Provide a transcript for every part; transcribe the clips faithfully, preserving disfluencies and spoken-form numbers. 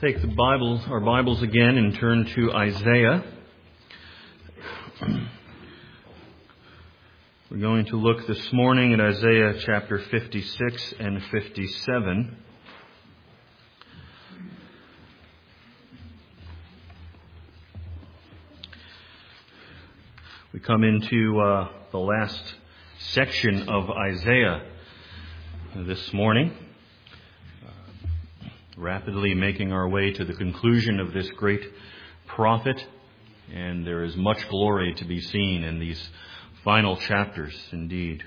Take the Bibles, our Bibles again, and turn to Isaiah. We're going to look this morning at Isaiah chapter fifty-six and fifty-seven. We come into uh, the last section of Isaiah this morning. Rapidly making our way to the conclusion of this great prophet, and there is much glory to be seen in these final chapters indeed.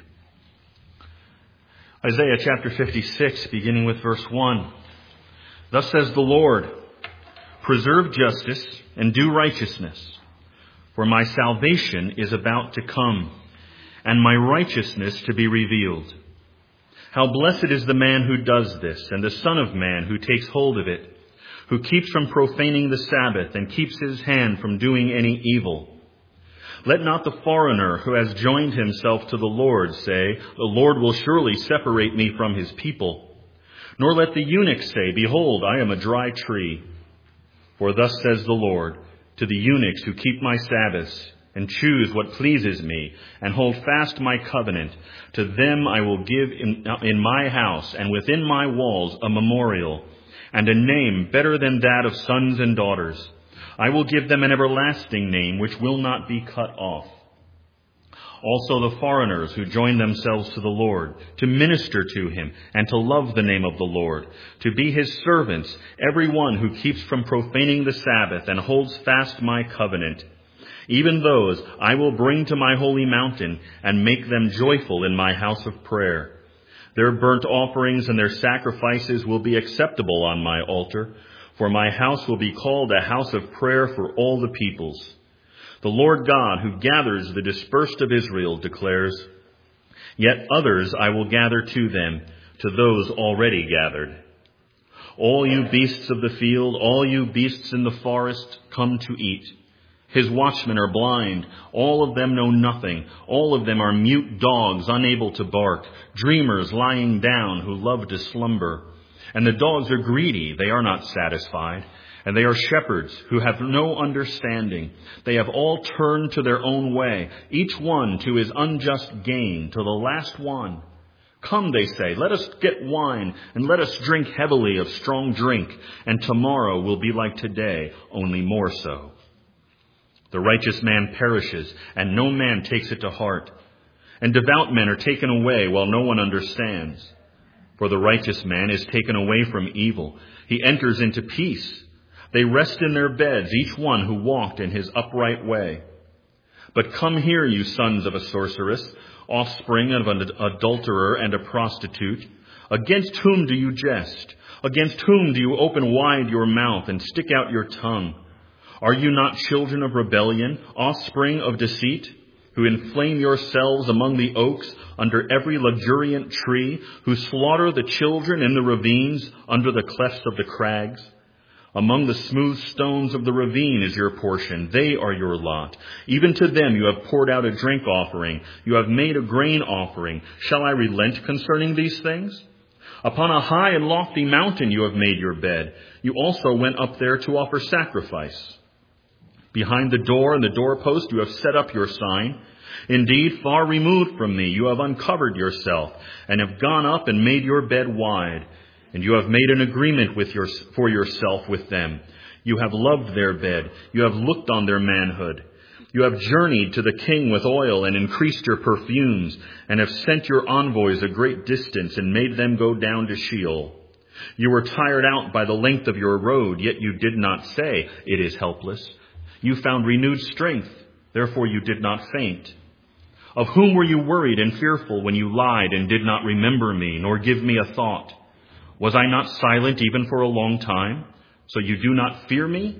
Isaiah chapter fifty-six, beginning with verse one. Thus says the Lord, preserve justice and do righteousness, for my salvation is about to come, and my righteousness to be revealed. How blessed is the man who does this, and the Son of Man who takes hold of it, who keeps from profaning the Sabbath and keeps his hand from doing any evil. Let not the foreigner who has joined himself to the Lord say, the Lord will surely separate me from his people. Nor let the eunuch say, behold, I am a dry tree. For thus says the Lord, to the eunuchs who keep my Sabbaths, and choose what pleases me, and hold fast my covenant, to them I will give in, in my house and within my walls a memorial, and a name better than that of sons and daughters. I will give them an everlasting name which will not be cut off. Also the foreigners who join themselves to the Lord, to minister to him, and to love the name of the Lord, to be his servants, every one who keeps from profaning the Sabbath and holds fast my covenant. Even those I will bring to my holy mountain and make them joyful in my house of prayer. Their burnt offerings and their sacrifices will be acceptable on my altar, for my house will be called a house of prayer for all the peoples. The Lord God, who gathers the dispersed of Israel, declares, yet others I will gather to them, to those already gathered. All you beasts of the field, all you beasts in the forest, come to eat. His watchmen are blind. All of them know nothing. All of them are mute dogs, unable to bark, dreamers lying down who love to slumber. And the dogs are greedy. They are not satisfied. And they are shepherds who have no understanding. They have all turned to their own way, each one to his unjust gain, to the last one. Come, they say, let us get wine, and let us drink heavily of strong drink, and tomorrow will be like today, only more so. The righteous man perishes, and no man takes it to heart. And devout men are taken away while no one understands. For the righteous man is taken away from evil. He enters into peace. They rest in their beds, each one who walked in his upright way. But come here, you sons of a sorceress, offspring of an adulterer and a prostitute. Against whom do you jest? Against whom do you open wide your mouth and stick out your tongue? Are you not children of rebellion, offspring of deceit, who inflame yourselves among the oaks, under every luxuriant tree, who slaughter the children in the ravines, under the clefts of the crags? Among the smooth stones of the ravine is your portion. They are your lot. Even to them you have poured out a drink offering. You have made a grain offering. Shall I relent concerning these things? Upon a high and lofty mountain you have made your bed. You also went up there to offer sacrifice. Behind the door and the doorpost you have set up your sign. Indeed, far removed from me, you have uncovered yourself and have gone up and made your bed wide. And you have made an agreement with your, for yourself with them. You have loved their bed. You have looked on their manhood. You have journeyed to the king with oil and increased your perfumes, and have sent your envoys a great distance and made them go down to Sheol. You were tired out by the length of your road, yet you did not say, it is helpless. You found renewed strength, therefore you did not faint. Of whom were you worried and fearful when you lied and did not remember me, nor give me a thought? Was I not silent even for a long time? So you do not fear me?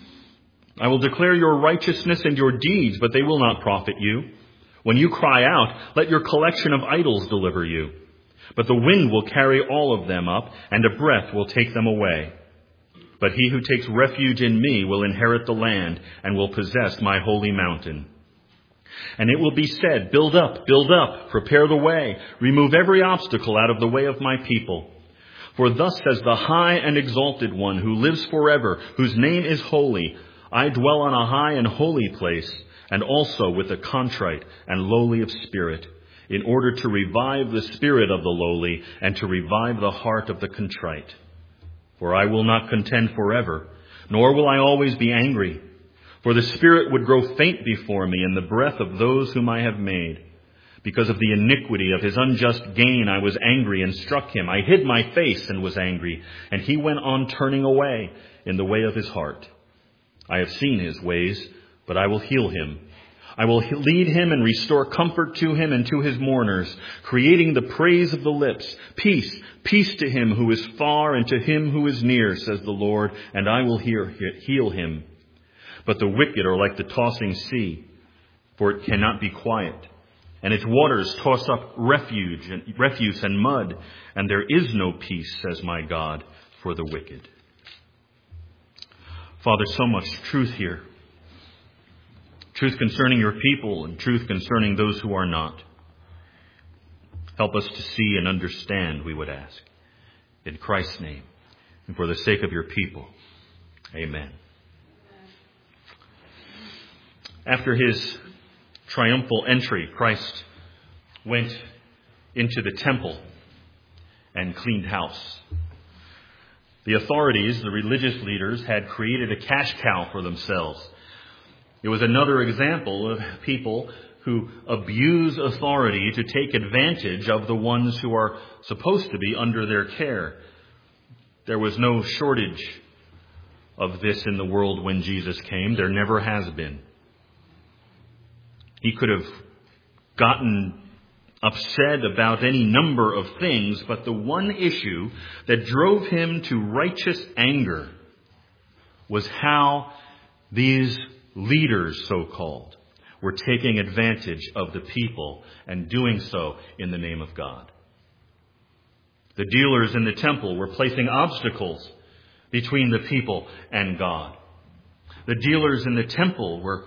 I will declare your righteousness and your deeds, but they will not profit you. When you cry out, let your collection of idols deliver you. But the wind will carry all of them up, and a breath will take them away. But he who takes refuge in me will inherit the land and will possess my holy mountain. And it will be said, build up, build up, prepare the way, remove every obstacle out of the way of my people. For thus says the high and exalted one who lives forever, whose name is holy, I dwell on a high and holy place, and also with the contrite and lowly of spirit, in order to revive the spirit of the lowly and to revive the heart of the contrite. For I will not contend forever, nor will I always be angry. For the spirit would grow faint before me in the breath of those whom I have made. Because of the iniquity of his unjust gain, I was angry and struck him. I hid my face and was angry, and he went on turning away in the way of his heart. I have seen his ways, but I will heal him. I will lead him and restore comfort to him and to his mourners, creating the praise of the lips. Peace, peace to him who is far and to him who is near, says the Lord, and I will hear, heal him. But the wicked are like the tossing sea, for it cannot be quiet. And its waters toss up refuge and refuse and mud, and there is no peace, says my God, for the wicked. Father, so much truth here. Truth concerning your people and truth concerning those who are not. Help us to see and understand, we would ask. In Christ's name, and for the sake of your people. Amen. After his triumphal entry, Christ went into the temple and cleaned house. The authorities, the religious leaders, had created a cash cow for themselves. It was another example of people who abuse authority to take advantage of the ones who are supposed to be under their care. There was no shortage of this in the world when Jesus came. There never has been. He could have gotten upset about any number of things, but the one issue that drove him to righteous anger was how these leaders, so-called, were taking advantage of the people and doing so in the name of God. The dealers in the temple were placing obstacles between the people and God. The dealers in the temple were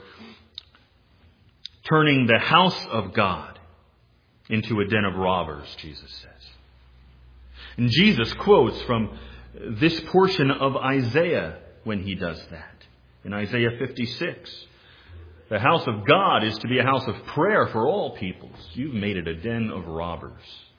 turning the house of God into a den of robbers, Jesus says. And Jesus quotes from this portion of Isaiah when he does that. In Isaiah fifty-six, the house of God is to be a house of prayer for all peoples. You've made it a den of robbers.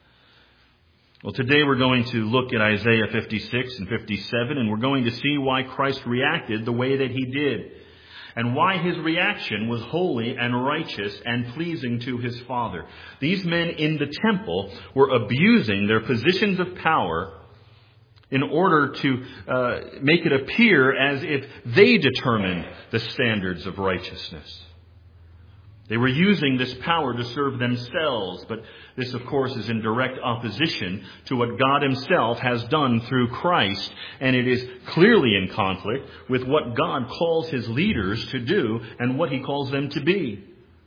Well, today we're going to look at Isaiah fifty-six and fifty-seven, and we're going to see why Christ reacted the way that he did, and why his reaction was holy and righteous and pleasing to his Father. These men in the temple were abusing their positions of power in order to uh, make it appear as if they determined the standards of righteousness. They were using this power to serve themselves, but this, of course, is in direct opposition to what God himself has done through Christ, and it is clearly in conflict with what God calls his leaders to do and what he calls them to be.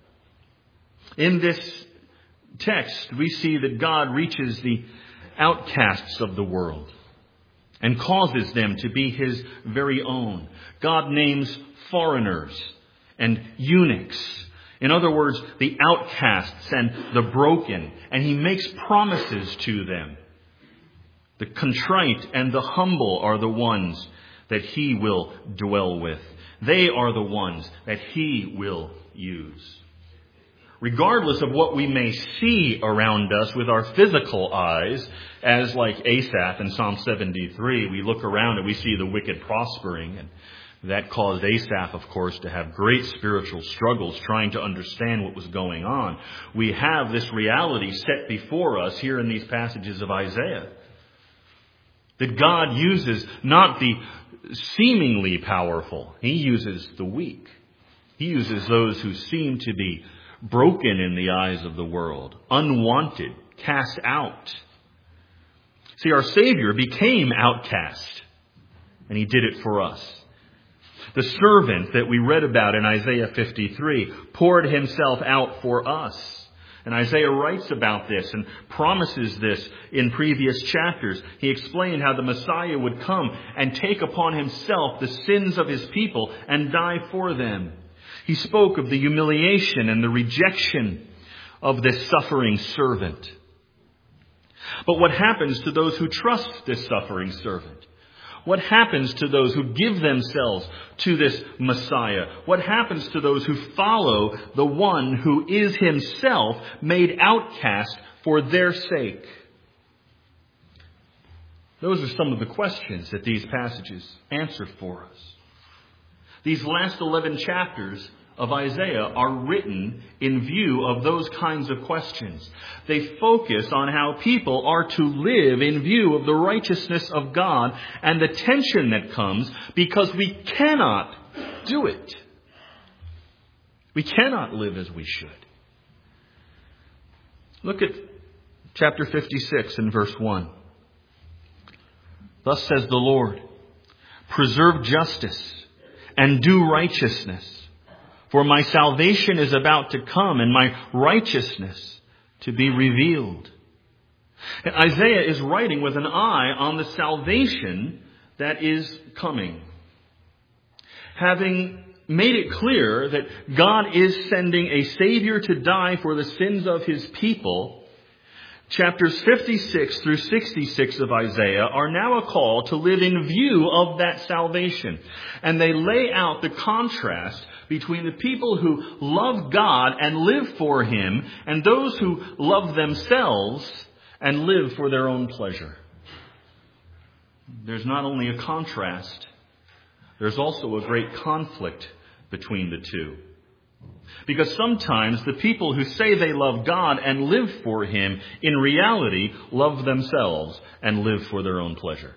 In this text, we see that God reaches the outcasts of the world and causes them to be his very own. God names foreigners and eunuchs. In other words, the outcasts and the broken. And he makes promises to them. The contrite and the humble are the ones that he will dwell with. They are the ones that he will use. Regardless of what we may see around us with our physical eyes, as like Asaph in Psalm seventy-three, we look around and we see the wicked prospering, and that caused Asaph, of course, to have great spiritual struggles trying to understand what was going on. We have this reality set before us here in these passages of Isaiah. That God uses not the seemingly powerful. He uses the weak. He uses those who seem to be broken in the eyes of the world, unwanted, cast out. See, our Savior became outcast, and he did it for us. The servant that we read about in Isaiah fifty-three poured himself out for us. And Isaiah writes about this and promises this in previous chapters. He explained how the Messiah would come and take upon himself the sins of his people and die for them. He spoke of the humiliation and the rejection of this suffering servant. But what happens to those who trust this suffering servant? What happens to those who give themselves to this Messiah? What happens to those who follow the one who is himself made outcast for their sake? Those are some of the questions that these passages answer for us. These last eleven chapters of Isaiah are written in view of those kinds of questions. They focus on how people are to live in view of the righteousness of God and the tension that comes because we cannot do it. We cannot live as we should. Look at chapter fifty-six and verse one. Thus says the Lord, preserve justice and do righteousness. For my salvation is about to come and my righteousness to be revealed. And Isaiah is writing with an eye on the salvation that is coming. Having made it clear that God is sending a Savior to die for the sins of his people, chapters fifty-six through sixty-six of Isaiah are now a call to live in view of that salvation. And they lay out the contrast between the people who love God and live for him and those who love themselves and live for their own pleasure. There's not only a contrast, there's also a great conflict between the two. Because sometimes the people who say they love God and live for him, in reality, love themselves and live for their own pleasure.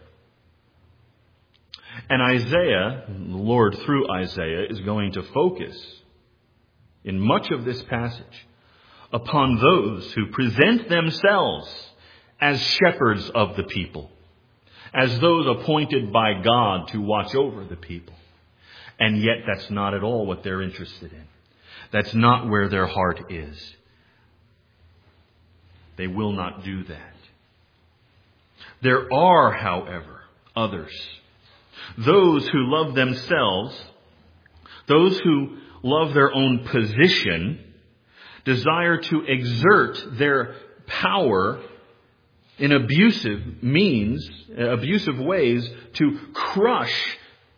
And Isaiah, the Lord through Isaiah, is going to focus in much of this passage upon those who present themselves as shepherds of the people, as those appointed by God to watch over the people. And yet that's not at all what they're interested in. That's not where their heart is. They will not do that. There are, however, others. Those who love themselves, those who love their own position, desire to exert their power in abusive means, abusive ways, to crush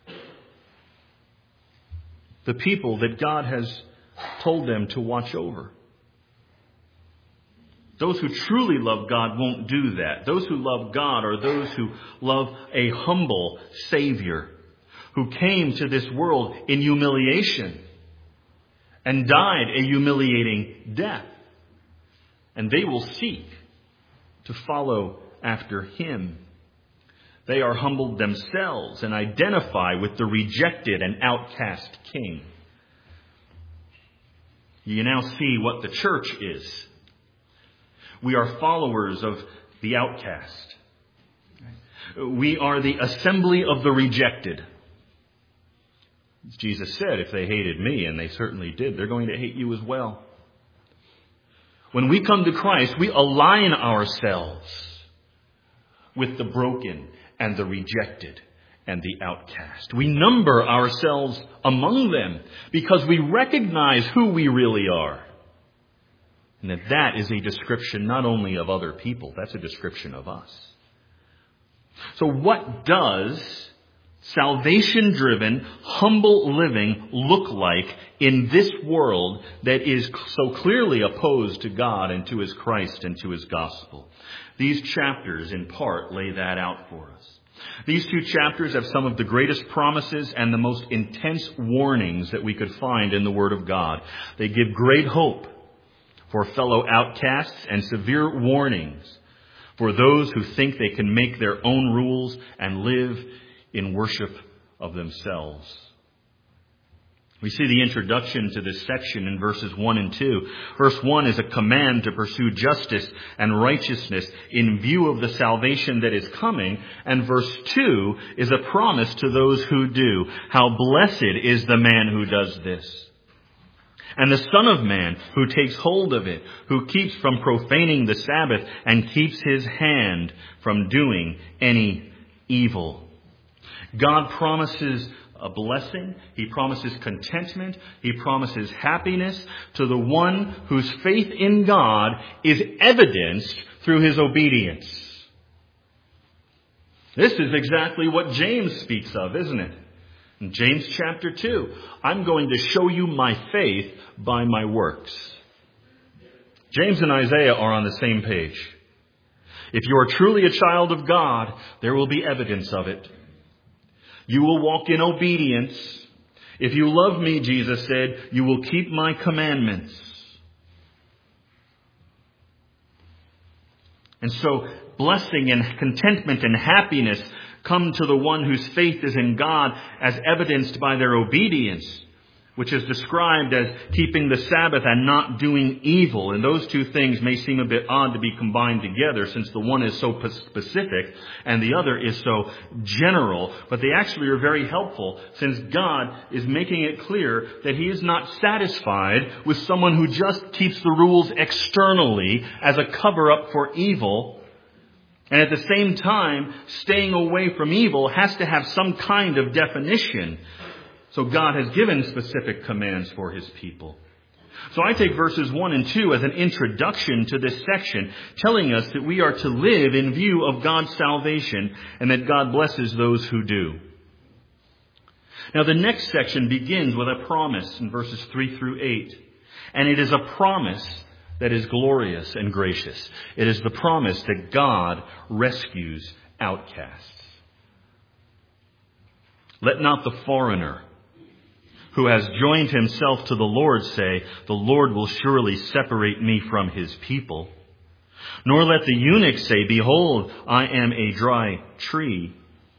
the people that God has told them to watch over. Those who truly love God won't do that. Those who love God are those who love a humble Savior who came to this world in humiliation and died a humiliating death. And they will seek to follow after him. They are humbled themselves and identify with the rejected and outcast king. You now see what the church is. We are followers of the outcast. We are the assembly of the rejected. As Jesus said, if they hated me, and they certainly did, they're going to hate you as well. When we come to Christ, we align ourselves with the broken and the rejected and the outcast. We number ourselves among them because we recognize who we really are. And that that is a description not only of other people, that's a description of us. So what does salvation-driven, humble living look like in this world that is so clearly opposed to God and to his Christ and to his gospel? These chapters, in part, lay that out for us. These two chapters have some of the greatest promises and the most intense warnings that we could find in the Word of God. They give great hope for fellow outcasts and severe warnings for those who think they can make their own rules and live in worship of themselves. We see the introduction to this section in verses one and two. Verse one is a command to pursue justice and righteousness in view of the salvation that is coming. And verse two is a promise to those who do. How blessed is the man who does this. And the Son of Man who takes hold of it, who keeps from profaning the Sabbath and keeps his hand from doing any evil. God promises a blessing. He promises contentment. He promises happiness to the one whose faith in God is evidenced through his obedience. This is exactly what James speaks of, isn't it? In James chapter two, I'm going to show you my faith by my works. James and Isaiah are on the same page. If you are truly a child of God, there will be evidence of it. You will walk in obedience. If you love me, Jesus said, you will keep my commandments. And so blessing and contentment and happiness come to the one whose faith is in God as evidenced by their obedience, which is described as keeping the Sabbath and not doing evil. And those two things may seem a bit odd to be combined together since the one is so specific and the other is so general. But they actually are very helpful since God is making it clear that he is not satisfied with someone who just keeps the rules externally as a cover-up for evil. And at the same time, staying away from evil has to have some kind of definition. So God has given specific commands for his people. So I take verses one and two as an introduction to this section, telling us that we are to live in view of God's salvation and that God blesses those who do. Now the next section begins with a promise in verses three through eight. And it is a promise that is glorious and gracious. It is the promise that God rescues outcasts. Let not the foreigner who has joined himself to the Lord say, the Lord will surely separate me from his people. Nor let the eunuch say, behold, I am a dry tree.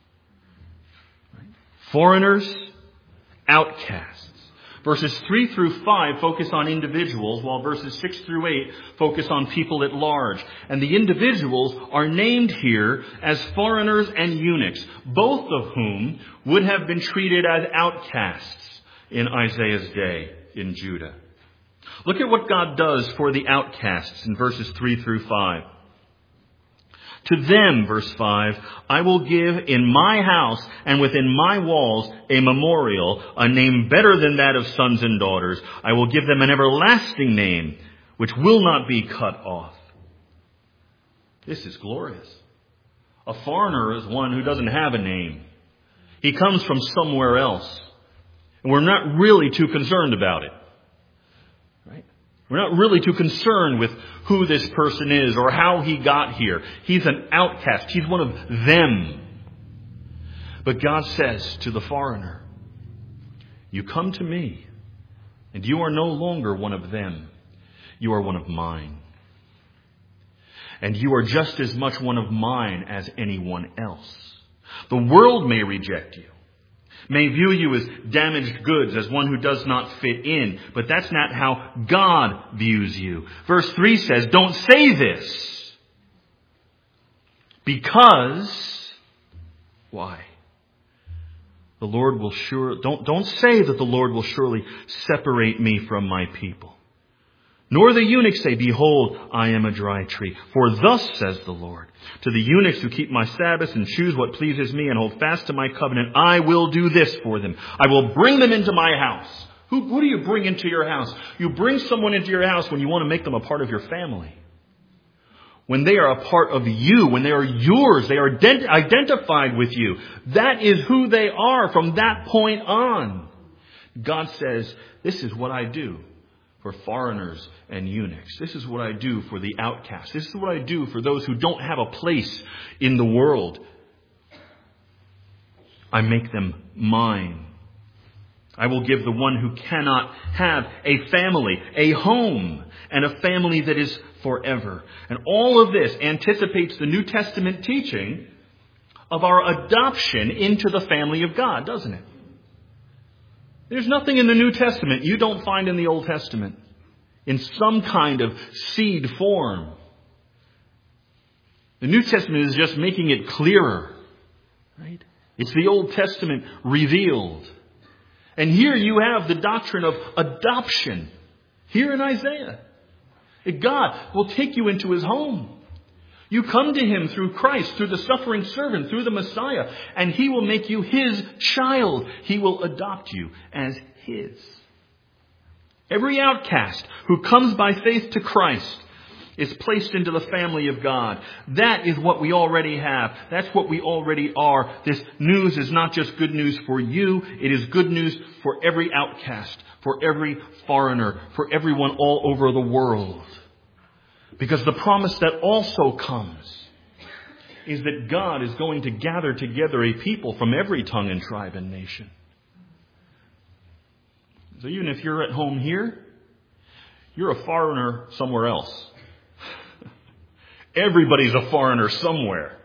Foreigners, outcasts. Verses three through five focus on individuals, while verses six through eight focus on people at large. And the individuals are named here as foreigners and eunuchs, both of whom would have been treated as outcasts in Isaiah's day in Judah. Look at what God does for the outcasts in verses three through five. To them, verse five, I will give in my house and within my walls a memorial, a name better than that of sons and daughters. I will give them an everlasting name, which will not be cut off. This is glorious. A foreigner is one who doesn't have a name. He comes from somewhere else. And we're not really too concerned about it. Right? We're not really too concerned with who this person is or how he got here. He's an outcast. He's one of them. But God says to the foreigner, you come to me, and you are no longer one of them. You are one of mine. And you are just as much one of mine as anyone else. The world may reject you, may view you as damaged goods, as one who does not fit in. But that's not how God views you. Verse three says, don't say this. Because, why? The Lord will sure, don't, don't say that the Lord will surely separate me from my people. Nor the eunuchs say, behold, I am a dry tree. For thus says the Lord, to the eunuchs who keep my Sabbaths and choose what pleases me and hold fast to my covenant, I will do this for them. I will bring them into my house. Who, who do you bring into your house? You bring someone into your house when you want to make them a part of your family. When they are a part of you, when they are yours, they are ident- identified with you. That is who they are from that point on. God says, this is what I do for foreigners and eunuchs. This is what I do for the outcast. This is what I do for those who don't have a place in the world. I make them mine. I will give the one who cannot have a family, a home, and a family that is forever. And all of this anticipates the New Testament teaching of our adoption into the family of God, doesn't it? There's nothing in the New Testament you don't find in the Old Testament in some kind of seed form. The New Testament is just making it clearer, right? It's the Old Testament revealed. And here you have the doctrine of adoption. Here in Isaiah. That God will take you into his home. You come to him through Christ, through the suffering servant, through the Messiah, and he will make you his child. He will adopt you as his. Every outcast who comes by faith to Christ is placed into the family of God. That is what we already have. That's what we already are. This news is not just good news for you. It is good news for every outcast, for every foreigner, for everyone all over the world. Because the promise that also comes is that God is going to gather together a people from every tongue and tribe and nation. So even if you're at home here, you're a foreigner somewhere else. Everybody's a foreigner somewhere.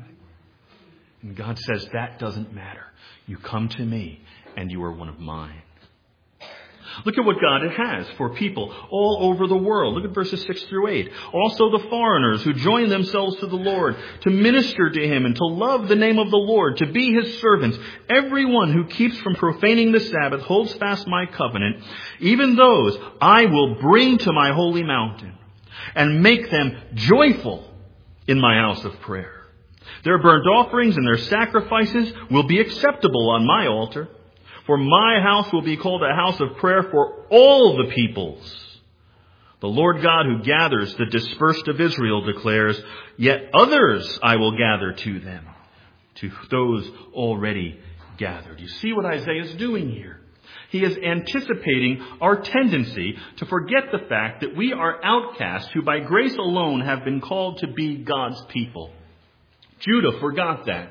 And God says that doesn't matter. You come to me and you are one of mine. Look at what God has for people all over the world. Look at verses six through eight. Also the foreigners who join themselves to the Lord to minister to him and to love the name of the Lord, to be his servants. Everyone who keeps from profaning the Sabbath holds fast my covenant. Even those I will bring to my holy mountain and make them joyful in my house of prayer. Their burnt offerings and their sacrifices will be acceptable on my altar. For my house will be called a house of prayer for all the peoples. The Lord God who gathers the dispersed of Israel declares, yet others I will gather to them, to those already gathered. You see what Isaiah is doing here? He is anticipating our tendency to forget the fact that we are outcasts who by grace alone have been called to be God's people. Judah forgot that.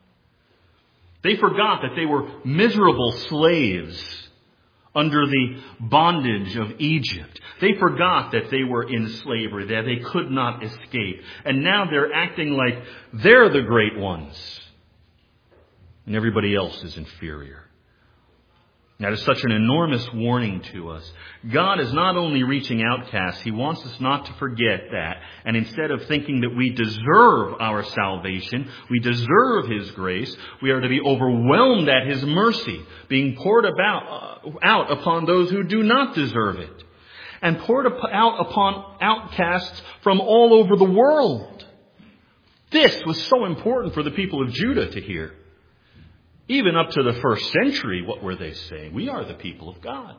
They forgot that they were miserable slaves under the bondage of Egypt. They forgot that they were in slavery, that they could not escape. And now they're acting like they're the great ones. And everybody else is inferior. That is such an enormous warning to us. God is not only reaching outcasts, he wants us not to forget that. And instead of thinking that we deserve our salvation, we deserve his grace, we are to be overwhelmed at his mercy, being poured about uh, out upon those who do not deserve it, and poured out upon outcasts from all over the world. This was so important for the people of Judah to hear. Even up to the first century, what were they saying? We are the people of God.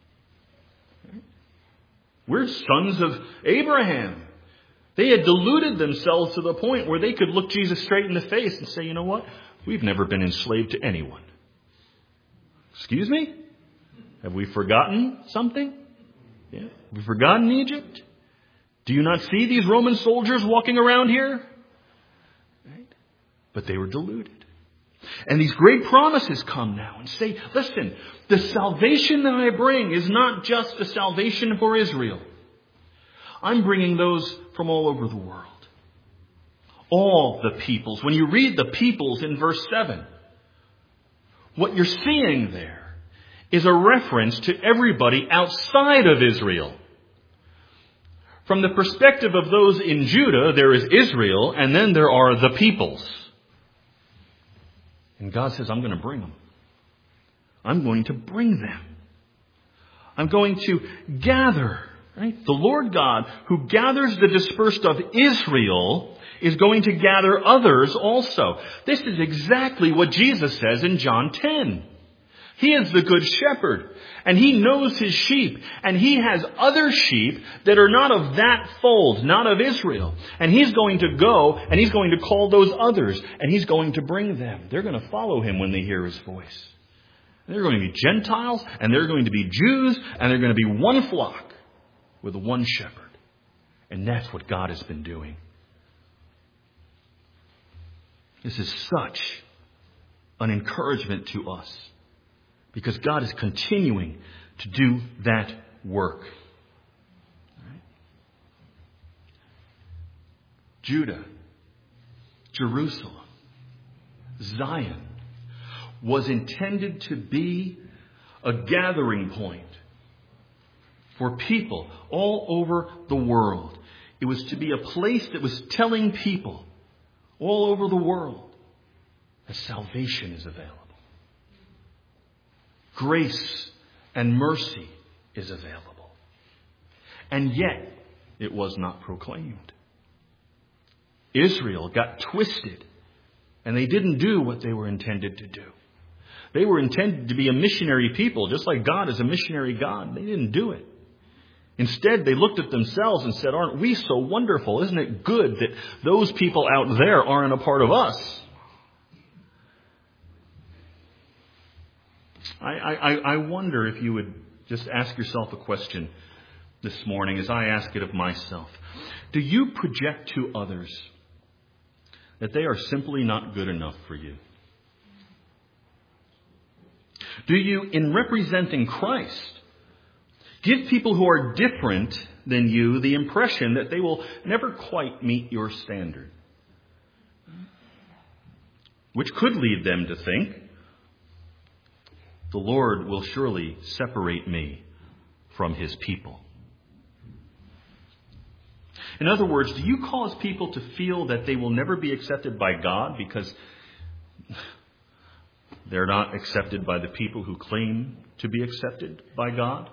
We're sons of Abraham. They had deluded themselves to the point where they could look Jesus straight in the face and say, you know what? We've never been enslaved to anyone. Excuse me? Have we forgotten something? Yeah. Have we forgotten Egypt? Do you not see these Roman soldiers walking around here? Right? But they were deluded. And these great promises come now and say, listen, the salvation that I bring is not just a salvation for Israel. I'm bringing those from all over the world. All the peoples. When you read the peoples in verse seven, what you're seeing there is a reference to everybody outside of Israel. From the perspective of those in Judah, there is Israel, and then there are the peoples. And God says, I'm going to bring them. I'm going to bring them. I'm going to gather. Right? The Lord God who gathers the dispersed of Israel is going to gather others also. This is exactly what Jesus says in John ten. He is the good shepherd, and he knows his sheep, and he has other sheep that are not of that fold, not of Israel. And he's going to go, and he's going to call those others, and he's going to bring them. They're going to follow him when they hear his voice. They're going to be Gentiles, and they're going to be Jews, and they're going to be one flock with one shepherd. And that's what God has been doing. This is such an encouragement to us. Because God is continuing to do that work. Right? Judah, Jerusalem, Zion was intended to be a gathering point for people all over the world. It was to be a place that was telling people all over the world that salvation is available. Grace and mercy is available. And yet, it was not proclaimed. Israel got twisted, and they didn't do what they were intended to do. They were intended to be a missionary people, just like God is a missionary God. They didn't do it. Instead, they looked at themselves and said, aren't we so wonderful? Isn't it good that those people out there aren't a part of us? I, I, I wonder if you would just ask yourself a question this morning as I ask it of myself. Do you project to others that they are simply not good enough for you? Do you, in representing Christ, give people who are different than you the impression that they will never quite meet your standard? Which could lead them to think, the Lord will surely separate me from His people. In other words, do you cause people to feel that they will never be accepted by God because they're not accepted by the people who claim to be accepted by God?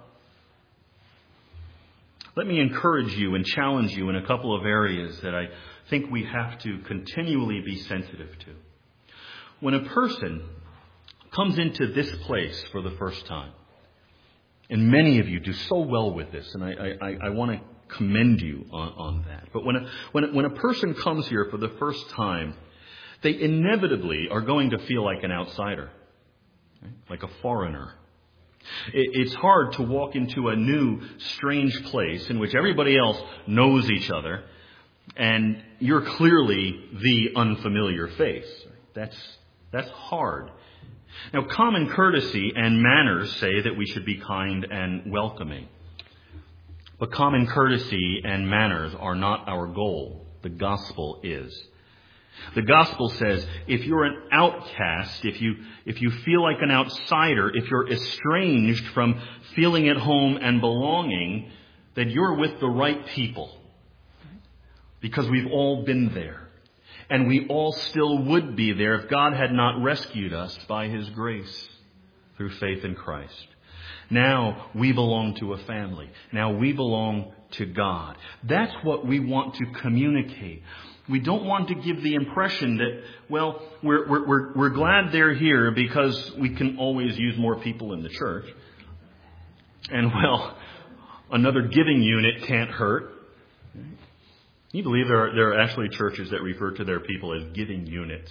Let me encourage you and challenge you in a couple of areas that I think we have to continually be sensitive to. When a person comes into this place for the first time, and many of you do so well with this, and I, I, I want to commend you on, on that. But when a, when, a, when a person comes here for the first time, they inevitably are going to feel like an outsider, right? Like a foreigner. It, it's hard to walk into a new, strange place in which everybody else knows each other, and you're clearly the unfamiliar face. That's, that's hard. Now, common courtesy and manners say that we should be kind and welcoming. But common courtesy and manners are not our goal. The gospel is. The gospel says if you're an outcast, if you if you feel like an outsider, if you're estranged from feeling at home and belonging, that you're with the right people. Because we've all been there. And we all still would be there if God had not rescued us by His grace through faith in Christ. Now we belong to a family. Now we belong to God. That's what we want to communicate. We don't want to give the impression that, well, we're, we're, we're, we're glad they're here because we can always use more people in the church. And, well, another giving unit can't hurt. Can you believe there are, there are actually churches that refer to their people as giving units?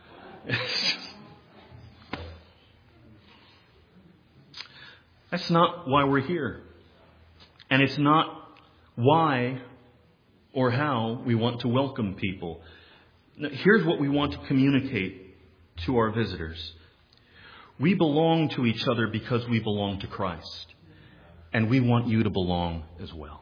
That's not why we're here. And it's not why or how we want to welcome people. Now, here's what we want to communicate to our visitors. We belong to each other because we belong to Christ. And we want you to belong as well.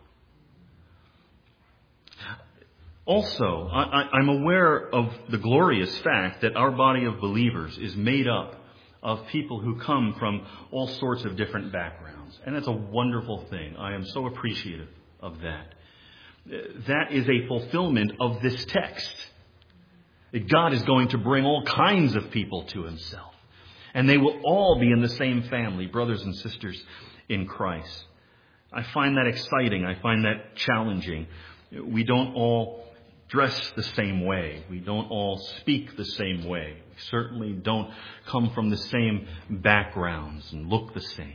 Also, I, I'm aware of the glorious fact that our body of believers is made up of people who come from all sorts of different backgrounds. And that's a wonderful thing. I am so appreciative of that. That is a fulfillment of this text. That God is going to bring all kinds of people to Himself. And they will all be in the same family, brothers and sisters in Christ. I find that exciting. I find that challenging. We don't all dress the same way. We don't all speak the same way. We certainly don't come from the same backgrounds and look the same.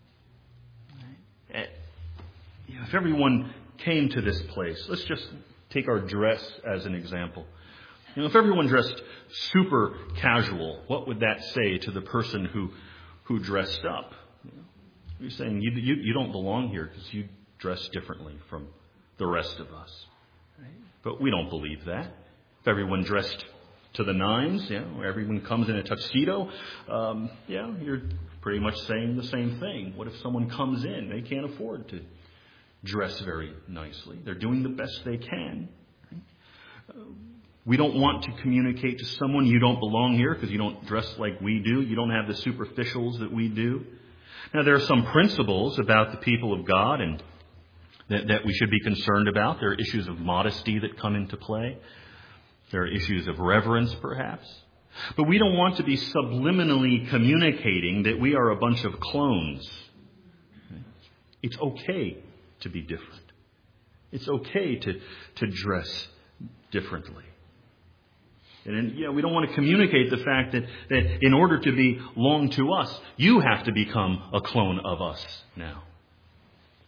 If everyone came to this place, let's just take our dress as an example. You know, if everyone dressed super casual, what would that say to the person who who dressed up? You know, you're saying you, you you don't belong here because you dress differently from the rest of us. Right? But we don't believe that. If everyone dressed to the nines, yeah, or everyone comes in a tuxedo, um, yeah, you're pretty much saying the same thing. What if someone comes in? They can't afford to dress very nicely. They're doing the best they can. Right? Uh, we don't want to communicate to someone you don't belong here because you don't dress like we do. You don't have the superficials that we do. Now, there are some principles about the people of God and that, that we should be concerned about. There are issues of modesty that come into play. There are issues of reverence, perhaps. But we don't want to be subliminally communicating that we are a bunch of clones. It's okay to be different. It's okay to, to dress differently. And, you know, we don't want to communicate the fact that, that in order to belong to us, you have to become a clone of us now.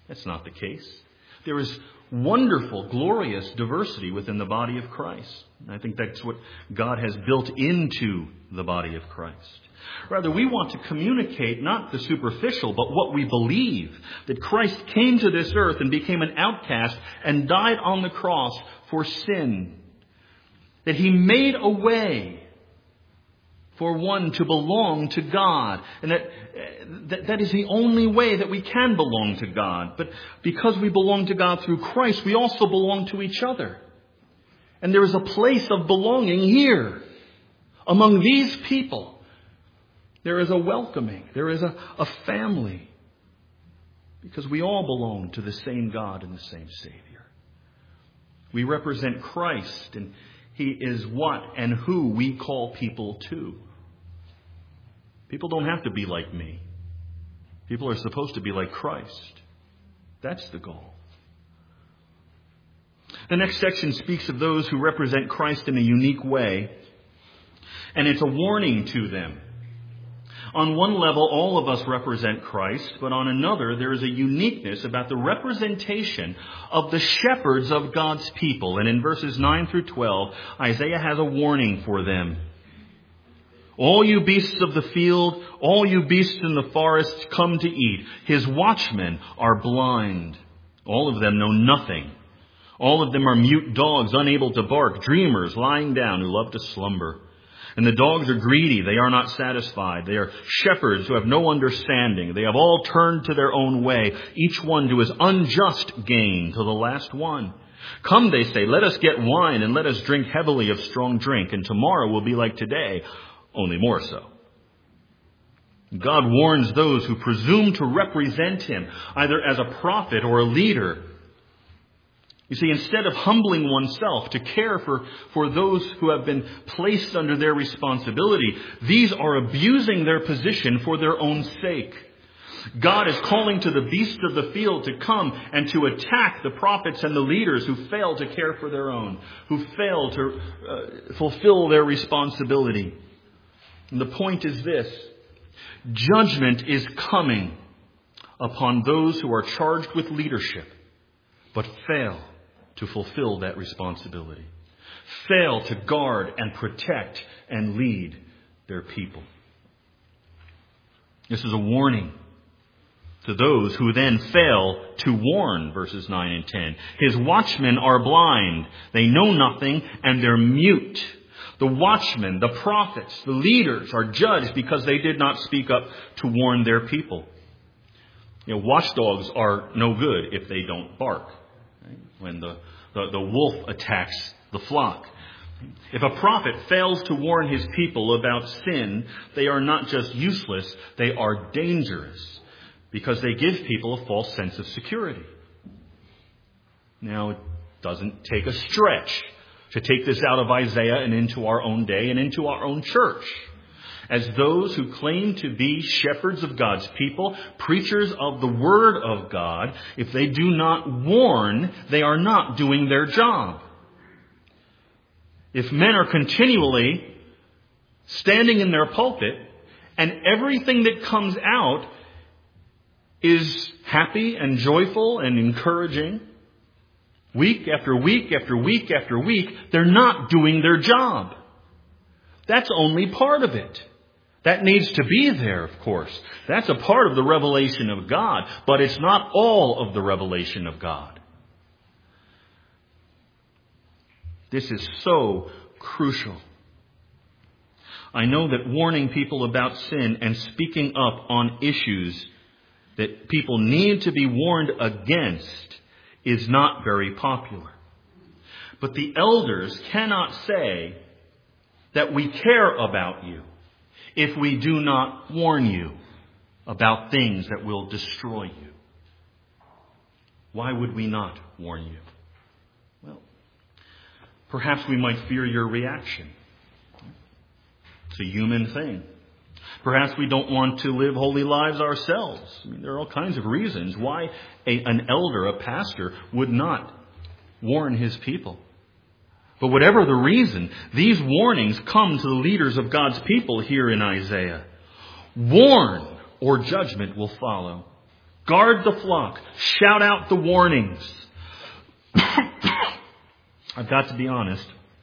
That's not the case. There is wonderful, glorious diversity within the body of Christ. And I think that's what God has built into the body of Christ. Rather, we want to communicate not the superficial, but what we believe. That Christ came to this earth and became an outcast and died on the cross for sin. That He made a way for one to belong to God. And that, that that is the only way that we can belong to God. But because we belong to God through Christ, we also belong to each other. And there is a place of belonging here. Among these people, there is a welcoming. There is a, a family. Because we all belong to the same God and the same Savior. We represent Christ, and He is what and who we call people to. People don't have to be like me. People are supposed to be like Christ. That's the goal. The next section speaks of those who represent Christ in a unique way, and it's a warning to them. On one level, all of us represent Christ, but on another, there is a uniqueness about the representation of the shepherds of God's people. And in verses nine through twelve, Isaiah has a warning for them. All you beasts of the field, all you beasts in the forest, come to eat. His watchmen are blind. All of them know nothing. All of them are mute dogs, unable to bark, dreamers lying down who love to slumber. And the dogs are greedy. They are not satisfied. They are shepherds who have no understanding. They have all turned to their own way, each one to his unjust gain, to the last one. Come, they say, let us get wine and let us drink heavily of strong drink, and tomorrow will be like today, only more so. God warns those who presume to represent Him, either as a prophet or a leader. You see, instead of humbling oneself to care for, for those who have been placed under their responsibility, these are abusing their position for their own sake. God is calling to the beasts of the field to come and to attack the prophets and the leaders who fail to care for their own, who fail to uh, fulfill their responsibility. And the point is this: judgment is coming upon those who are charged with leadership, but fail to fulfill that responsibility, fail to guard and protect and lead their people. This is a warning to those who then fail to warn, verses nine and ten. His watchmen are blind, they know nothing, and they're mute. The watchmen, the prophets, the leaders are judged because they did not speak up to warn their people. You know, watchdogs are no good if they don't bark. Right? When the, the, the wolf attacks the flock. If a prophet fails to warn his people about sin, they are not just useless, they are dangerous because they give people a false sense of security. Now, it doesn't take a stretch to take this out of Isaiah and into our own day and into our own church. As those who claim to be shepherds of God's people, preachers of the Word of God, if they do not warn, they are not doing their job. If men are continually standing in their pulpit and everything that comes out is happy and joyful and encouraging, week after week after week after week, they're not doing their job. That's only part of it. That needs to be there, of course. That's a part of the revelation of God, but it's not all of the revelation of God. This is so crucial. I know that warning people about sin and speaking up on issues that people need to be warned against is not very popular. But the elders cannot say that we care about you if we do not warn you about things that will destroy you. Why would we not warn you? Well, perhaps we might fear your reaction. It's a human thing. Perhaps we don't want to live holy lives ourselves. I mean, there are all kinds of reasons why a, an elder, a pastor, would not warn his people. But whatever the reason, these warnings come to the leaders of God's people here in Isaiah. Warn, or judgment will follow. Guard the flock. Shout out the warnings. I've got to be honest.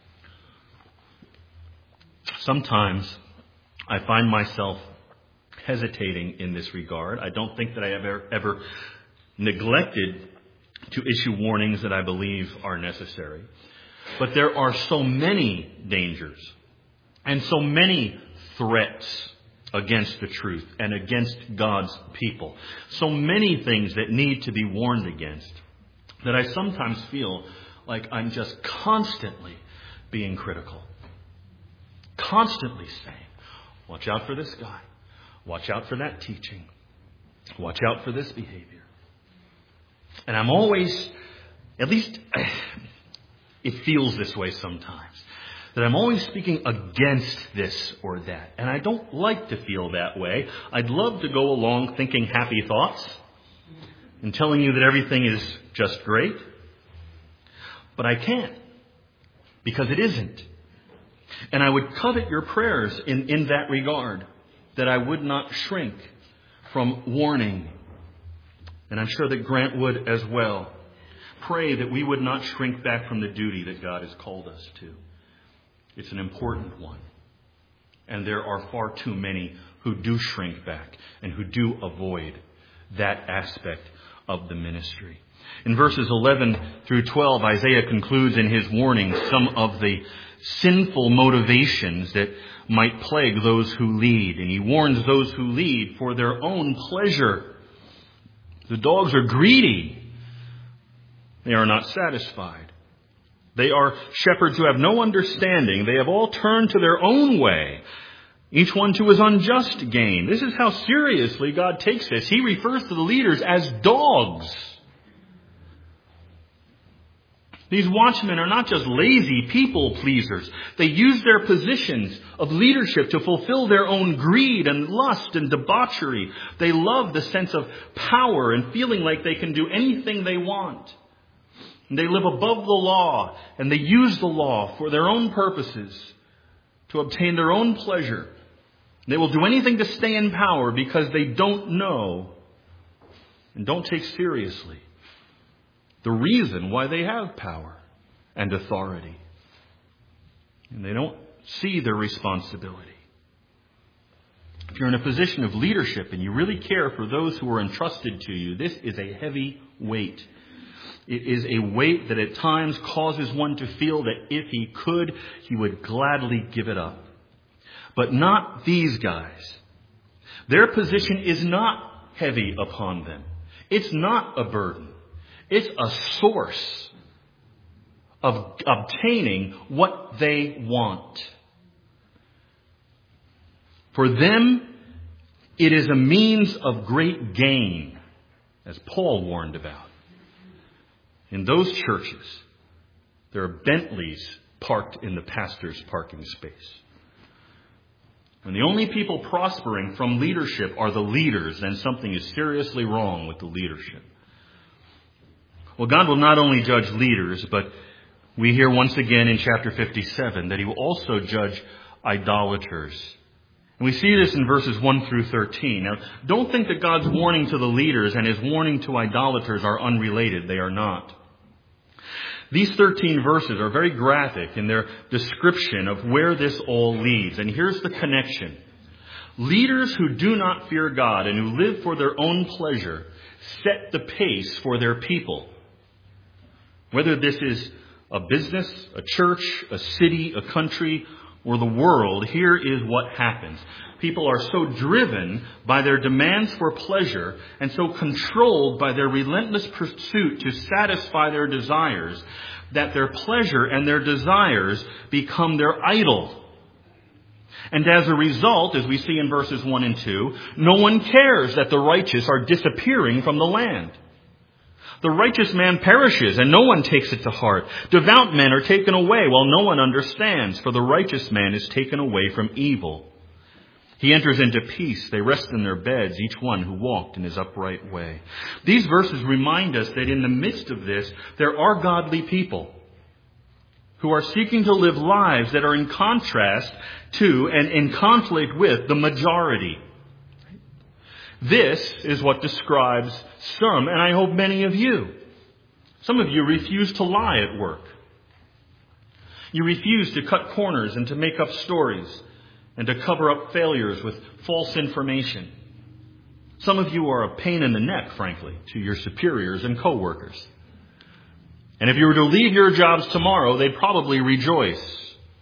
Sometimes I find myself hesitating in this regard. I don't think that I have ever, ever neglected to issue warnings that I believe are necessary. But there are so many dangers and so many threats against the truth and against God's people. So many things that need to be warned against that I sometimes feel like I'm just constantly being critical. Constantly saying, watch out for this guy. Watch out for that teaching. Watch out for this behavior. And I'm always, at least it feels this way sometimes, that I'm always speaking against this or that. And I don't like to feel that way. I'd love to go along thinking happy thoughts and telling you that everything is just great. But I can't, because it isn't. And I would covet your prayers in, in that regard, that I would not shrink from warning. And I'm sure that Grant would as well. Pray that we would not shrink back from the duty that God has called us to. It's an important one. And there are far too many who do shrink back and who do avoid that aspect of the ministry. In verses eleven through twelve, Isaiah concludes in his warning some of the sinful motivations that might plague those who lead. And he warns those who lead for their own pleasure. The dogs are greedy. They are not satisfied. They are shepherds who have no understanding. They have all turned to their own way, each one to his unjust gain. This is how seriously God takes this. He refers to the leaders as dogs. These watchmen are not just lazy people pleasers. They use their positions of leadership to fulfill their own greed and lust and debauchery. They love the sense of power and feeling like they can do anything they want. And they live above the law, and they use the law for their own purposes to obtain their own pleasure. They will do anything to stay in power because they don't know and don't take seriously the reason why they have power and authority. And they don't see their responsibility. If you're in a position of leadership and you really care for those who are entrusted to you, this is a heavy weight. It is a weight that at times causes one to feel that if he could, he would gladly give it up. But not these guys. Their position is not heavy upon them. It's not a burden. It's a source of obtaining what they want. For them, it is a means of great gain, as Paul warned about. In those churches, there are Bentleys parked in the pastor's parking space. When the only people prospering from leadership are the leaders, then something is seriously wrong with the leadership. Well, God will not only judge leaders, but we hear once again in chapter fifty-seven that he will also judge idolaters. And we see this in verses one through thirteen. Now, don't think that God's warning to the leaders and his warning to idolaters are unrelated. They are not. These thirteen verses are very graphic in their description of where this all leads. And here's the connection. Leaders who do not fear God and who live for their own pleasure set the pace for their people. Whether this is a business, a church, a city, a country, or the world, here is what happens. People are so driven by their demands for pleasure and so controlled by their relentless pursuit to satisfy their desires that their pleasure and their desires become their idol. And as a result, as we see in verses one and two, no one cares that the righteous are disappearing from the land. The righteous man perishes, and no one takes it to heart. Devout men are taken away, while no one understands, for the righteous man is taken away from evil. He enters into peace. They rest in their beds, each one who walked in his upright way. These verses remind us that in the midst of this, there are godly people who are seeking to live lives that are in contrast to and in conflict with the majority. This is what describes some, and I hope many of you. Some of you refuse to lie at work. You refuse to cut corners and to make up stories and to cover up failures with false information. Some of you are a pain in the neck, frankly, to your superiors and coworkers. And if you were to leave your jobs tomorrow, they'd probably rejoice.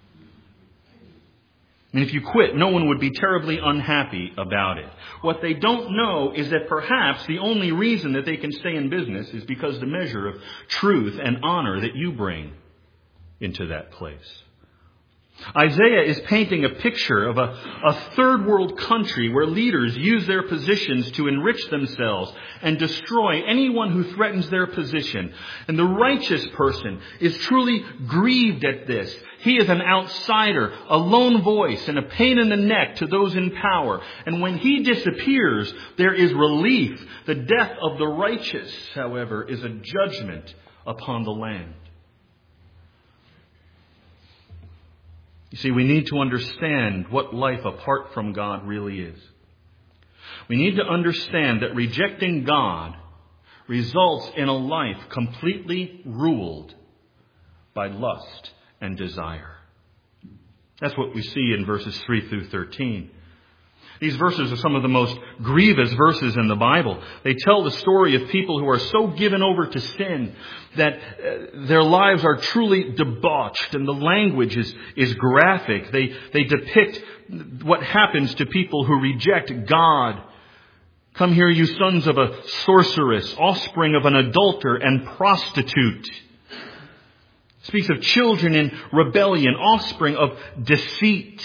And if you quit, no one would be terribly unhappy about it. What they don't know is that perhaps the only reason that they can stay in business is because the measure of truth and honor that you bring into that place. Isaiah is painting a picture of a, a third world country where leaders use their positions to enrich themselves and destroy anyone who threatens their position. And the righteous person is truly grieved at this. He is an outsider, a lone voice, and a pain in the neck to those in power. And when he disappears, there is relief. The death of the righteous, however, is a judgment upon the land. You see, we need to understand what life apart from God really is. We need to understand that rejecting God results in a life completely ruled by lust and desire. That's what we see in verses three through thirteen. These verses are some of the most grievous verses in the Bible. They tell the story of people who are so given over to sin that uh, their lives are truly debauched, and the language is, is graphic. They, they depict what happens to people who reject God. Come here, you sons of a sorceress, offspring of an adulterer and prostitute. It speaks of children in rebellion, offspring of deceit.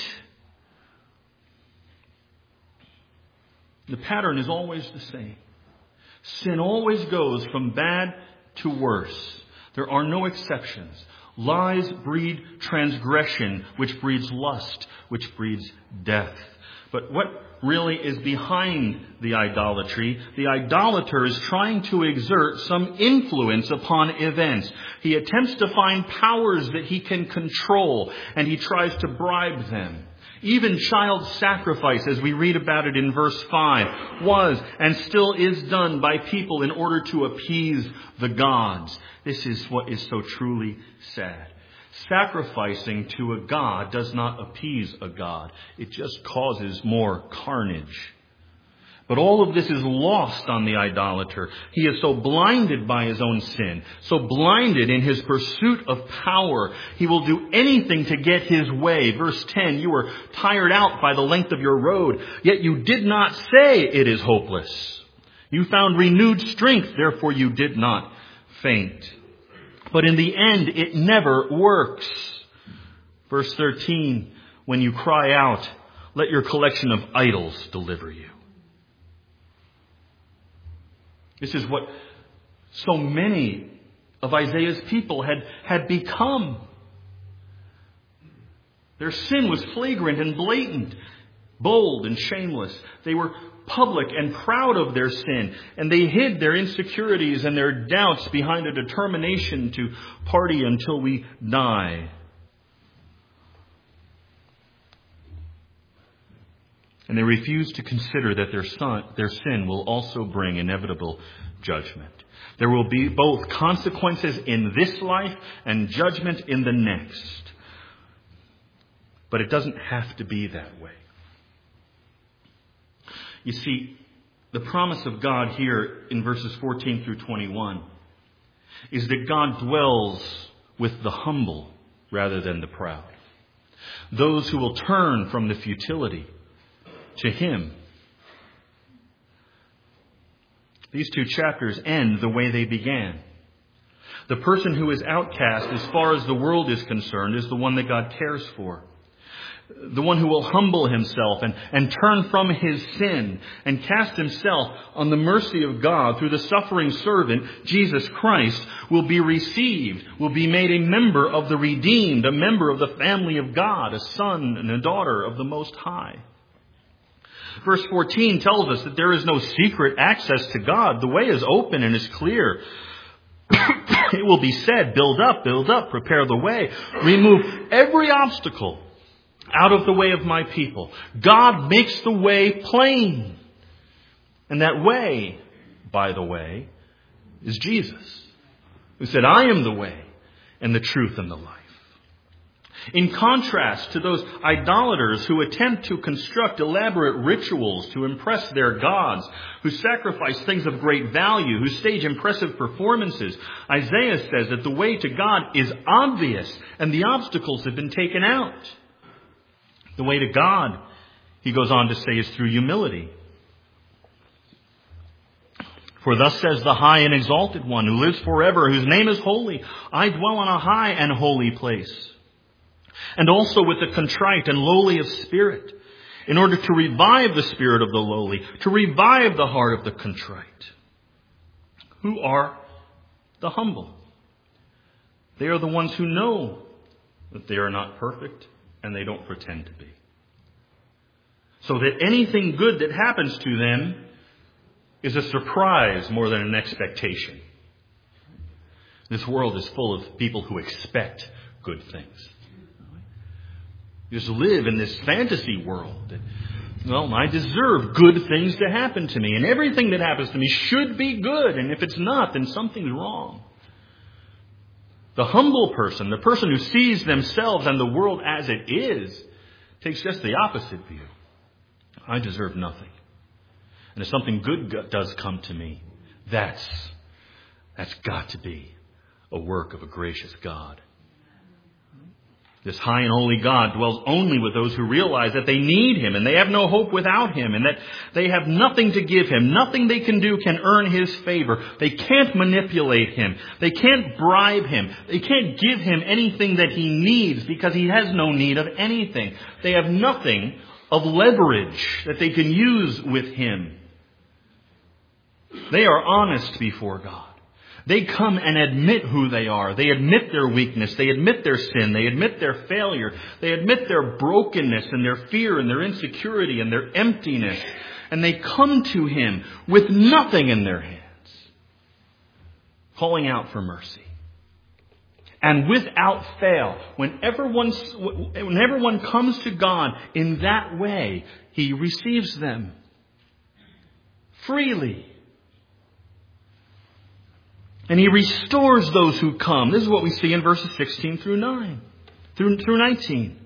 The pattern is always the same. Sin always goes from bad to worse. There are no exceptions. Lies breed transgression, which breeds lust, which breeds death. But what really is behind the idolatry? The idolater is trying to exert some influence upon events. He attempts to find powers that he can control, and he tries to bribe them. Even child sacrifice, as we read about it in verse five, was and still is done by people in order to appease the gods. This is what is so truly sad. Sacrificing to a god does not appease a god. It just causes more carnage. But all of this is lost on the idolater. He is so blinded by his own sin, so blinded in his pursuit of power, he will do anything to get his way. Verse ten, you were tired out by the length of your road, yet you did not say it is hopeless. You found renewed strength, therefore you did not faint. But in the end, it never works. Verse thirteen, when you cry out, let your collection of idols deliver you. This is what so many of Isaiah's people had, had become. Their sin was flagrant and blatant, bold and shameless. They were public and proud of their sin, and they hid their insecurities and their doubts behind a determination to party until we die. And they refuse to consider that their son, their sin will also bring inevitable judgment. There will be both consequences in this life and judgment in the next. But it doesn't have to be that way. You see, the promise of God here in verses fourteen through twenty-one is that God dwells with the humble rather than the proud. Those who will turn from the futility to Him. These two chapters end the way they began. The person who is outcast as far as the world is concerned is the one that God cares for. The one who will humble himself and, and turn from his sin and cast himself on the mercy of God through the suffering servant, Jesus Christ, will be received, will be made a member of the redeemed, a member of the family of God, a son and a daughter of the Most High. Verse fourteen tells us that there is no secret access to God. The way is open and is clear. It will be said, build up, build up, prepare the way, remove every obstacle out of the way of my people. God makes the way plain. And that way, by the way, is Jesus, who said, I am the way and the truth and the life. In contrast to those idolaters who attempt to construct elaborate rituals to impress their gods, who sacrifice things of great value, who stage impressive performances, Isaiah says that the way to God is obvious and the obstacles have been taken out. The way to God, he goes on to say, is through humility. For thus says the high and exalted one who lives forever, whose name is holy. I dwell on a high and holy place. And also with the contrite and lowly of spirit, in order to revive the spirit of the lowly, to revive the heart of the contrite. Who are the humble? They are the ones who know that they are not perfect and they don't pretend to be. So that anything good that happens to them is a surprise more than an expectation. This world is full of people who expect good things. You just live in this fantasy world that, well, I deserve good things to happen to me, and everything that happens to me should be good, and if it's not, then something's wrong. The humble person, the person who sees themselves and the world as it is, takes just the opposite view. I deserve nothing. And if something good does come to me, that's, that's got to be a work of a gracious God. This high and holy God dwells only with those who realize that they need Him and they have no hope without Him and that they have nothing to give Him. Nothing they can do can earn His favor. They can't manipulate Him. They can't bribe Him. They can't give Him anything that He needs because He has no need of anything. They have nothing of leverage that they can use with Him. They are honest before God. They come and admit who they are. They admit their weakness. They admit their sin. They admit their failure. They admit their brokenness and their fear and their insecurity and their emptiness. And they come to Him with nothing in their hands, calling out for mercy. And without fail, whenever one, whenever one comes to God in that way, He receives them freely. And He restores those who come. This is what we see in verses sixteen through nine, through, through nineteen.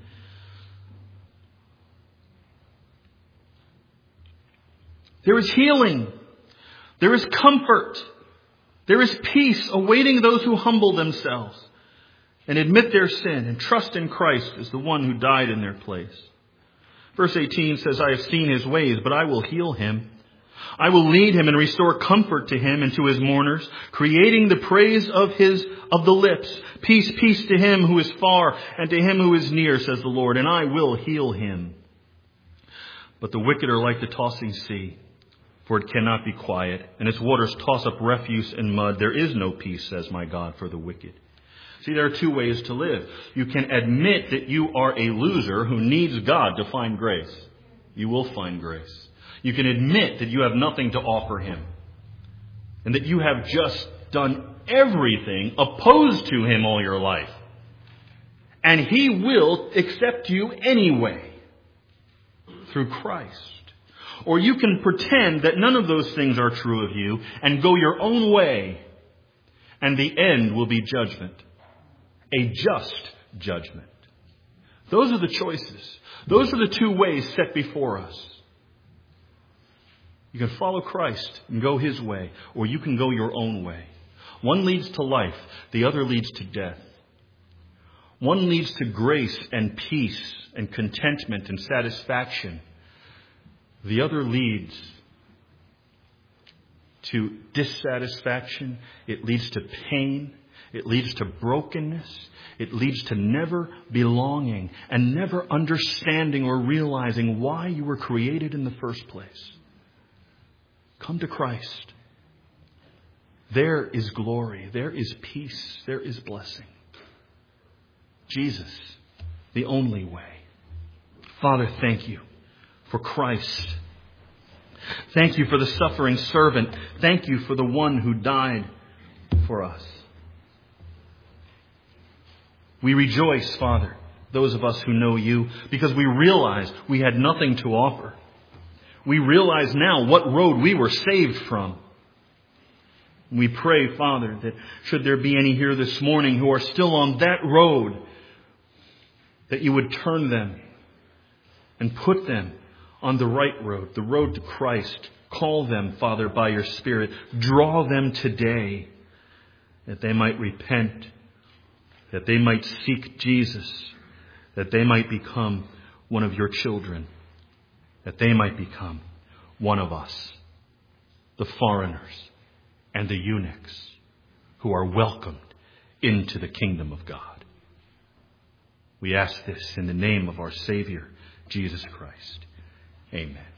There is healing. There is comfort. There is peace awaiting those who humble themselves and admit their sin and trust in Christ as the one who died in their place. Verse eighteen says, I have seen His ways, but I will heal him. I will lead him and restore comfort to him and to his mourners, creating the praise of his, of the lips. Peace, peace to him who is far and to him who is near, says the Lord, and I will heal him. But the wicked are like the tossing sea, for it cannot be quiet, and its waters toss up refuse and mud. There is no peace, says my God, for the wicked. See, there are two ways to live. You can admit that you are a loser who needs God to find grace. You will find grace. You can admit that you have nothing to offer Him and that you have just done everything opposed to Him all your life. And He will accept you anyway through Christ. Or you can pretend that none of those things are true of you and go your own way, and the end will be judgment. A just judgment. Those are the choices. Those are the two ways set before us. You can follow Christ and go His way, or you can go your own way. One leads to life, the other leads to death. One leads to grace and peace and contentment and satisfaction. The other leads to dissatisfaction. It leads to pain. It leads to brokenness. It leads to never belonging and never understanding or realizing why you were created in the first place. Come to Christ. There is glory. There is peace. There is blessing. Jesus, the only way. Father, thank You for Christ. Thank You for the suffering servant. Thank You for the one who died for us. We rejoice, Father, those of us who know You, because we realize we had nothing to offer. We realize now what road we were saved from. We pray, Father, that should there be any here this morning who are still on that road, that you would turn them and put them on the right road, the road to Christ. Call them, Father, by your Spirit. Draw them today, that they might repent, that they might seek Jesus, that they might become one of your children, that they might become one of us, the foreigners and the eunuchs who are welcomed into the kingdom of God. We ask this in the name of our Savior, Jesus Christ. Amen.